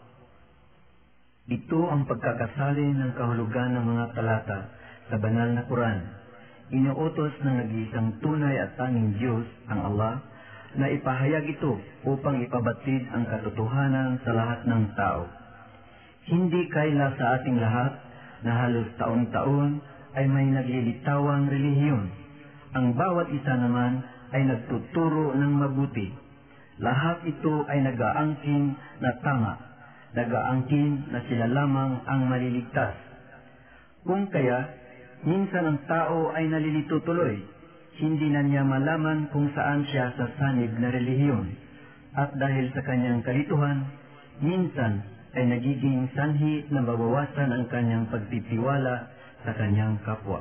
Ito ang pagkakasali ng kahulugan ng mga talata sa banal na Quran. Inuutos ng nag-iisang tunay at tanging Diyos, ang Allah, na ipahayag ito upang ipabatid ang katotohanan sa lahat ng tao. Hindi kaila sa ating lahat na halos taon-taon ay may naglilitawang relihiyon. Ang bawat isa naman ay nagtuturo ng mabuti. Lahat ito ay nag-aangkin na tama, nag-aangkin na sila lamang ang maliligtas. Kung kaya, minsan ang tao ay nalilito tuloy, hindi na niya malaman kung saan siya sasanib na relihiyon, at dahil sa kanyang kalituhan, minsan ay nagiging sanhi na mabawasan ang kanyang pagtitiwala sa kanyang kapwa.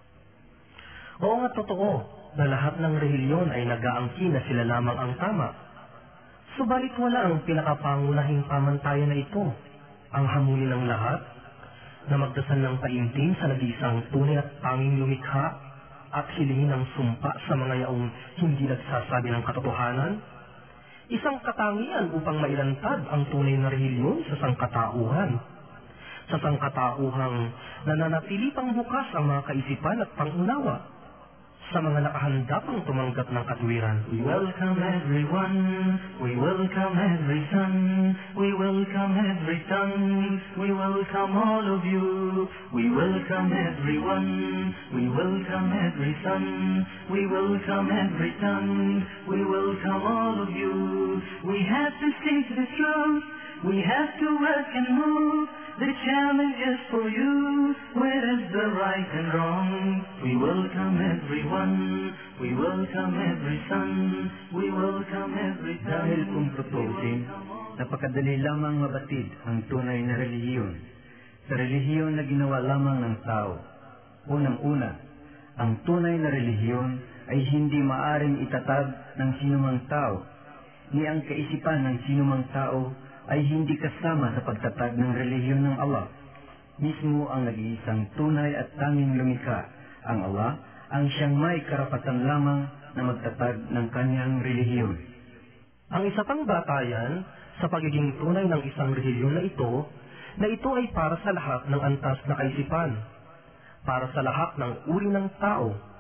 Oo nga, totoo na lahat ng relihiyon ay nag-aangkin na sila lamang ang tama. Subalit wala ang pinakapangunahing pamantayan na ito, ang hamunin ng lahat, na magdasal ng taimtim sa nag-iisang tunay at tanging lumikha at hilingin ng sumpa sa mga yaong hindi nagsasabi ng katotohanan, isang katangian upang mailantad ang tunay na relihiyon sa sangkatauhan. Sa sangkatauhang nananatili pang bukas ang mga kaisipan at pangunawa sa mga nakahanda pang tumanggap ng katwiran. We welcome everyone, we welcome every son, we welcome every son, we welcome all of you. We welcome everyone, we welcome every son, we welcome every son, we welcome all of you. We have to sing to the truth, we have to work and move. The challenge is for you, where is the right and wrong? We welcome everyone, we welcome every son, we welcome every son. Dahil kung tutusin, napakadali lamang mabatid ang tunay na relihiyon sa relihiyon na ginawa lamang ng tao. Unang-una, ang tunay na relihiyon ay hindi maaring itatag ng sinumang tao, ni ang kaisipan ng sinumang tao ay hindi kasama sa pagtatag ng relihiyon ng Allah. Mismo ang nag-iisang tunay at tanging lumikha, ang Allah, ang siyang may karapatan lamang na magtatag ng kanyang relihiyon. Ang isa pang batayan sa pagiging tunay ng isang relihiyon na ito ay para sa lahat ng antas na kaisipan, para sa lahat ng uri ng tao.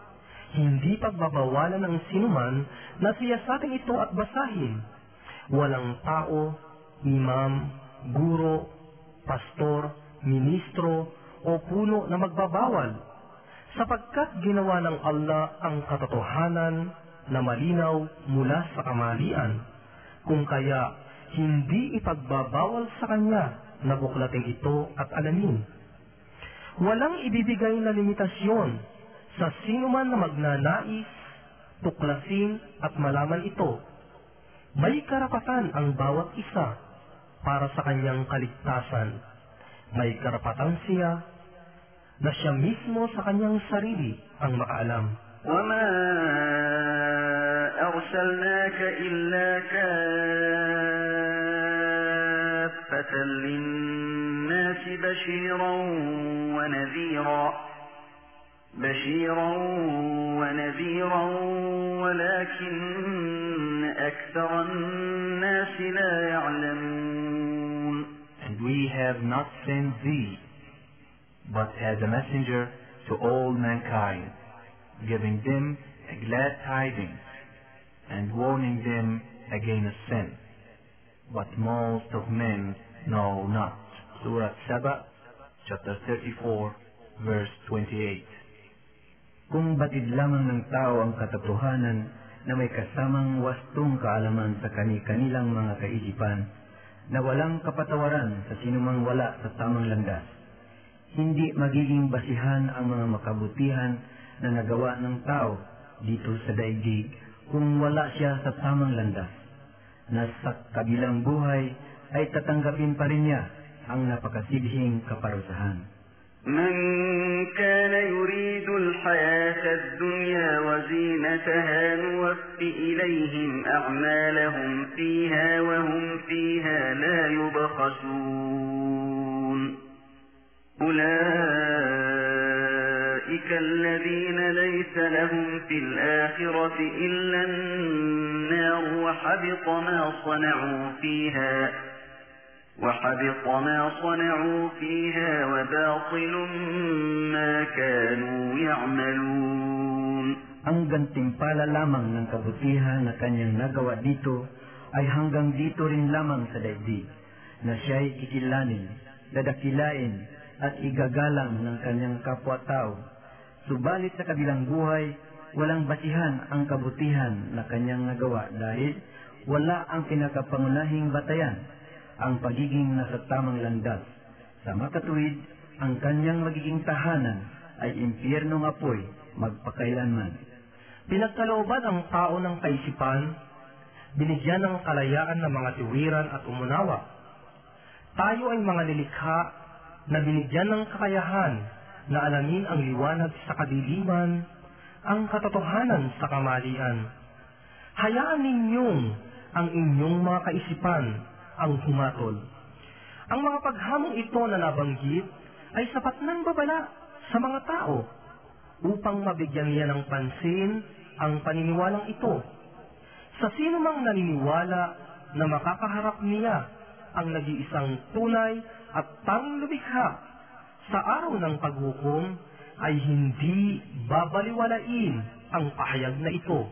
hindi pagbabawalan ng sinuman na siyasatin ito at basahin. Walang tao, imam, guro, pastor, ministro, o puno na magbabawal, sapagkat ginawa ng Allah ang katotohanan na malinaw mula sa kamalian. Kung kaya, hindi ipagbabawal sa kanya na buklatin ito at alamin. Walang ibibigay na limitasyon sa sino man na magnanais, tuklasin at malaman ito. May karapatan ang bawat isa para sa kanyang kaligtasan. May karapatan siya na siya mismo sa kanyang sarili ang makaalam. وَمَا أَرْسَلْنَاكَ إِلَّا كَافَّةً لِلنَّاسِ بَشِيرًا وَنَذِيرًا وَلَكِنَّ أَكْثَرَ النَّاسِ لَا يَعْلَمُونَ. And we have not sent thee, but as a messenger to all mankind, giving them a glad tidings and warning them against sin. But most of men know not. Surah Saba, chapter 34, verse 28. Kung batid lamang ng tao ang katotohanan na may kasamang wastong kaalaman sa kani-kanilang mga kaisipan, na walang kapatawaran sa sinumang wala sa tamang landas, hindi magiging basihan ang mga makabutihan na nagawa ng tao dito sa daigdig kung wala siya sa tamang landas, na sa kabilang buhay ay tatanggapin pa rin niya ang napakasibhing kaparusahan. من كان يريد الحياة الدنيا وزينتها نوفِ إليهم أعمالهم فيها وهم فيها لا يبخسون. أولئك الذين ليس لهم في الآخرة إلا النار وحبط ما صنعوا فيها وباطل ما كانوا يعملون. Ang gantimpala lamang ng kabutihan na kanyang nagawa dito ay hanggang dito rin lamang sa daigdig, na siya'y kikilanin, dadakilain at igagalang ng kanyang kapwa-tao. Subalit sa kabilang buhay, walang basihan ang kabutihan na kanyang nagawa dahil wala ang pinakapangunahing batayan, ang pagiging nasa tamang landas. Sa makatuwid, ang kanyang magiging tahanan ay impyernong apoy magpakailanman. Pinagkalooban ang tao ng kaisipan, binigyan ng kalayaan ng mga tiwiran at umunawa. Tayo ay mga nilikha na binigyan ng kakayahan na alamin ang liwanag sa kadiliman, ang katotohanan sa kamalian. Hayaan ninyong ang inyong mga kaisipan ang humatol. Ang mga paghamong ito na nabanggit ay sapat ng babala sa mga tao upang mabigyan niya ng pansin ang paniniwalang ito. Sa sino mang naniniwala na makakaharap niya ang nag-iisang tunay at tanging lumikha sa araw ng paghukom, ay hindi babaliwalain ang pahayag na ito.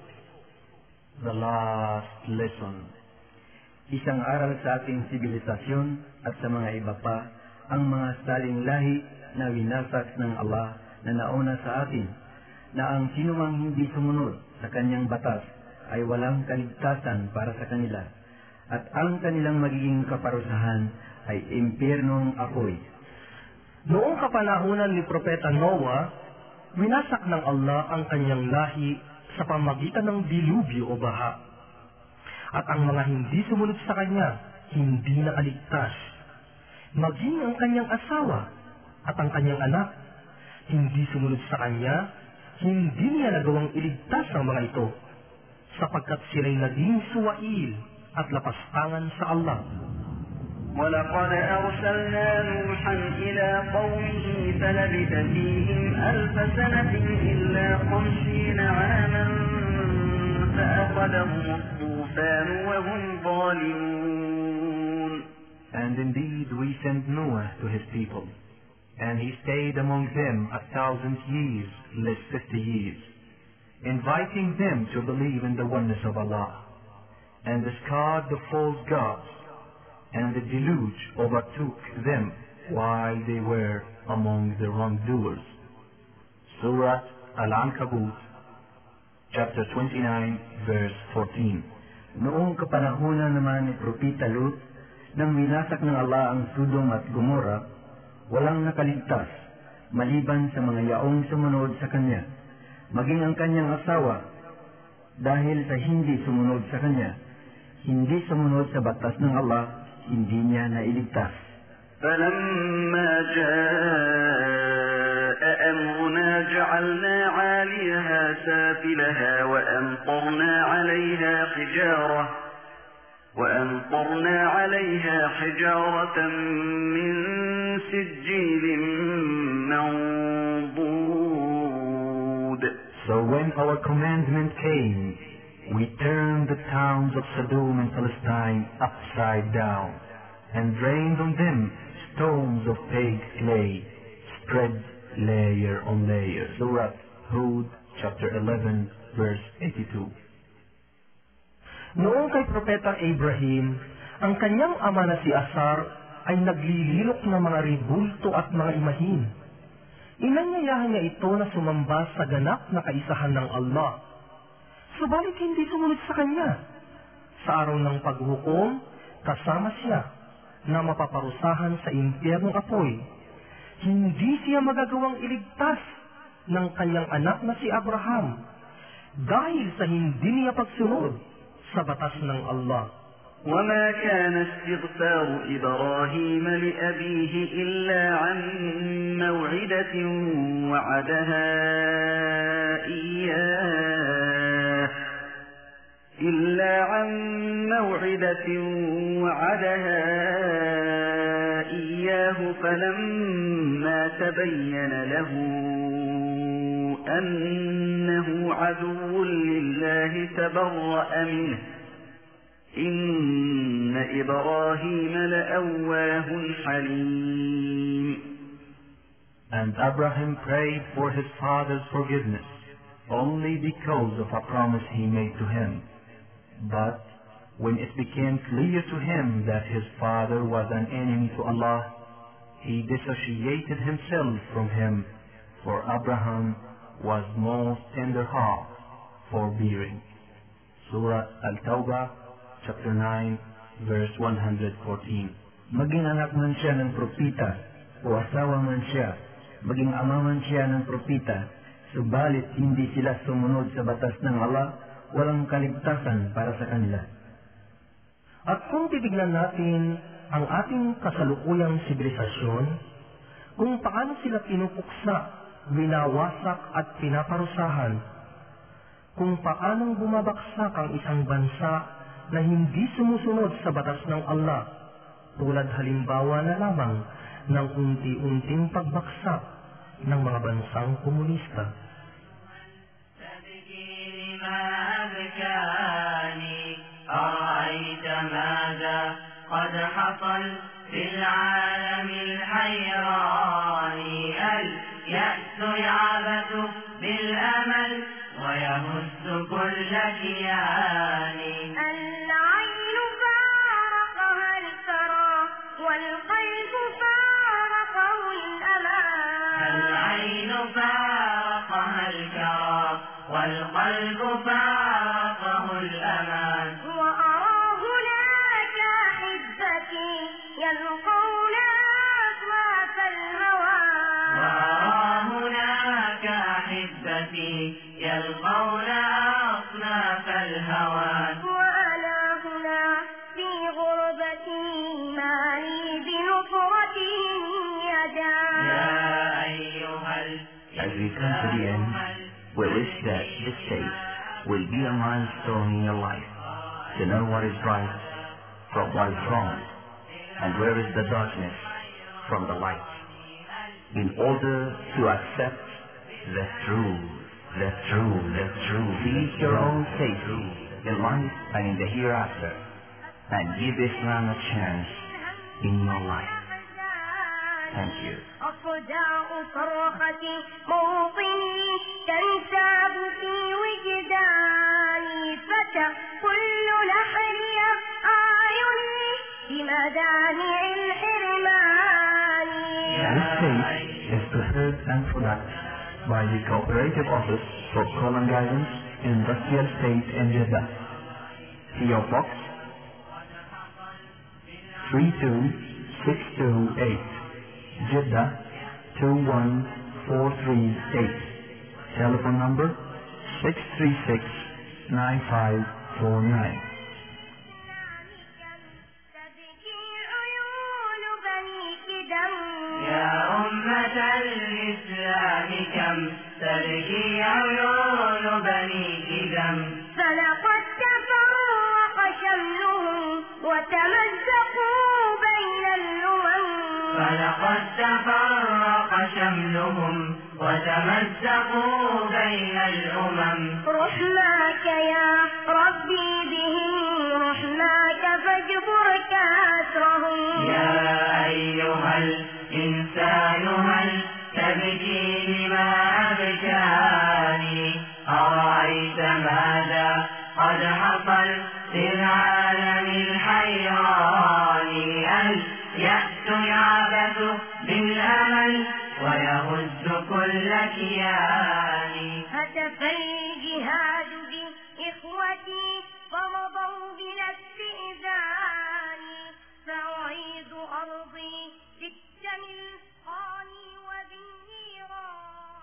The last lesson. Isang aral sa ating sibilisasyon at sa mga iba pa, ang mga saling lahi na winasak ng Allah na nauna sa atin, na ang sinumang hindi sumunod sa kanyang batas ay walang kaligtasan para sa kanila, at ang kanilang magiging kaparusahan ay impyernong apoy. Noong kapanahunan ni Propeta Noah, winasak ng Allah ang kanyang lahi sa pamagitan ng dilubyo o baha. At ang mga hindi sumunod sa kanya, hindi nakaligtas. Maging ang kanyang asawa at ang kanyang anak, hindi sumunod sa kanya, hindi niya nagawang iligtas ang mga ito, sapagkat sila'y naging suwail at lapastangan sa Allah. وَلَقَدْ أَرْسَلْنَا نُوحًا إِلَى قَوْمِهِ فَلَبِثَ فِيهِمْ أَلْفَ سَنَةٍ إِلَّا 50 عَامًا فَأَخَذَهُمُ الطُّوفَانُ وَهُمْ ظَالِمُونَ. And indeed we sent Noah to his people, and he stayed among them 1,000 years, less 50 years. inviting them to believe in the oneness of Allah, and discard the false gods, and the deluge overtook them while they were among the wrongdoers. Surah Al-Ankabut, chapter 29, verse 14. Noong kapanahunan naman ni Propeta Lut, nang winasak ng Allah ang Sodom at Gomora, walang nakaligtas, maliban sa mga yaong sumunod sa kanya, maging ang kanyang asawa, dahil sa hindi sumunod sa kanya, hindi sumunod sa batas ng Allah, hindi niya nailigtas. فَلَمَّا جَاءَ أَمْرُنَا جَعَلْنَا عَالِيَهَا سَافِلَهَا وَأَمْطَرْنَا عَلَيْهَا حِجَارَةً مِّن سِجِّيلٍ مَّنضُودٍ. So when our commandment came, we turned the towns of Sodom and Palestine upside down, and rained on them stones of baked clay, spread layer on layer. Surah Hud, chapter 11, verse 82. Noong kay Propeta Abraham, ang kanyang ama na si Azar ay naglililok ng mga ribulto at mga imahin. Inanyayahan niya ito na sumamba sa ganap na kaisahan ng Allah. Subalit hindi sumunod sa kanya. Sa araw ng paghukom, kasama siya na mapaparusahan sa impyernong apoy. Hindi siya magagawang iligtas ng kanyang anak na si Abraham dahil sa hindi niya pagsunod sa batas ng Allah. وما كان استغفار إبراهيم لأبيه إلا عن موعدة وعدها إياه فلما تبين له أنه عدو لله تبرأ منه إن إبراهيم لأواه حليم. And Abraham prayed for his father's forgiveness only because of a promise he made to him. But when it became clear to him that his father was an enemy to Allah, he dissociated himself from him, for Abraham was most tender-hearted, forbearing. Surah Al-Tawbah, chapter 9, verse 114. Maging anak man siya ng propita, o asawa man siya, maging ama man siya ng propita, subalit hindi sila sumunod sa batas ng Allah, walang kaligtasan para sa kanila. At kung titignan natin ang ating kasalukuyang sibilisasyon, kung paano sila pinupuksa, winawasak at pinaparusahan, kung paanong bumabaksak ang isang bansa na hindi sumusunod sa batas ng Allah, tulad halimbawa na lamang ng unti-unting pagbaksak ng mga bansang komunista. أرأيت ماذا قد حصل في العالم الحيران اليأس يعبث بالأمل ويهز كل كيان العين فارقها الثرى والقلب فارقه الأمان العين فارقها الكرى والقلب فارقه الأمان وأرى هناك أحبتي يلقون أصوات الهوان وأرى هناك أحبتي يلقون أصناف الهوان وأنا هنا في غربتي ما لي بنصرتهم يدان يا أيها As we come to the end, we wish that this day will be a milestone in your life, to know what is right from what is wrong, and where is the darkness from the light, in order to accept the truth. Seek your own safety in life and in the hereafter, and give Islam a chance in your life. Thank you. أصداء صرختي موطني تنساب في وجهي and products by the Cooperative Office for Common Guidance, Industrial Estate in Jeddah. PO Box 32628, Jeddah 21438. Telephone number 636-9549. يا أمة الإسلام كم تبكي عيون بنيك دم فلقد تفرق شملهم وتمزقوا بين الأمم فلقد تفرق شملهم وتمزقوا بين الأمم رحماك يا ربي بهم رحماك فاجبر كسرهم يا أيها الإنسان